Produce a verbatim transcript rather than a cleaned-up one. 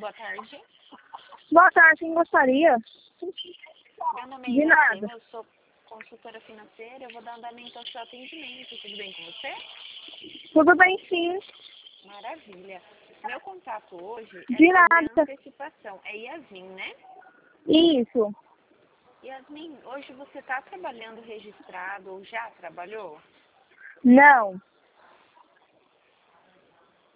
boa tarde. Boa tarde, quem gostaria? Meu nome De é nada. Iracema, eu sou consultora financeira, eu vou dar andamento ao seu atendimento. Tudo bem com você? Tudo bem, sim. Maravilha. Meu contato hoje é De sobre a nada. antecipação. É Yasmin, né? Isso. Yasmin, hoje você está trabalhando registrado ou já trabalhou? Não.